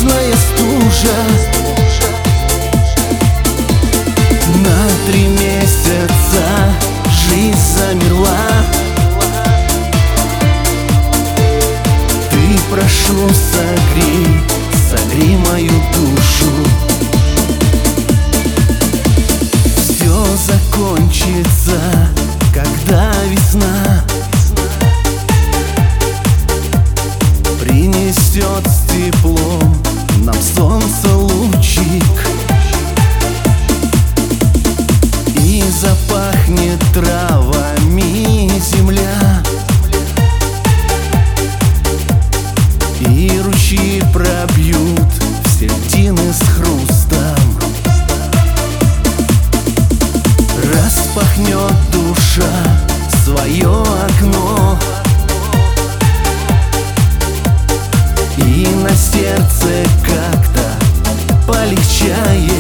морозная стужа. На 3 месяца жизнь замерла. Ты, прошу, согрей мою душу. Все закончится, когда весна принесет с теплом нам солнце лучик, и запахнет травами земля, и ручьи пробьют все льдины с хрустом. Распахнет душа свое окно, и на сердце как-то полегчает.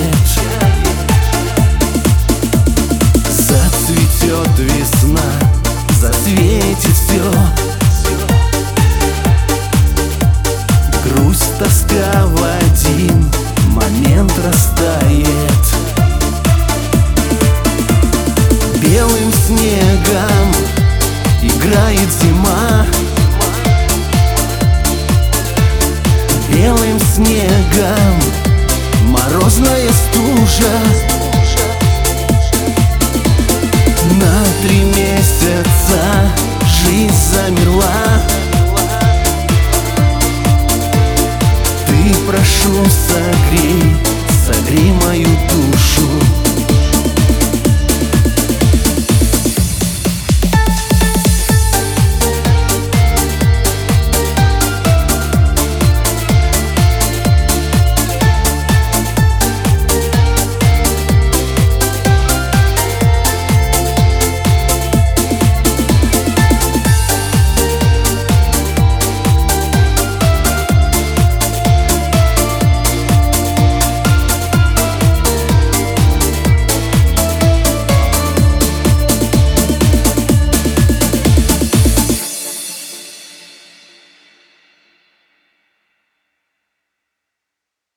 Зацветет весна, засветит все. Грусть, тоска в один момент растает. Белым снегом играет зима. Белым снегом морозная стужа. На 3 месяца жизнь замерла. Ты, прошу, согрей мою душу.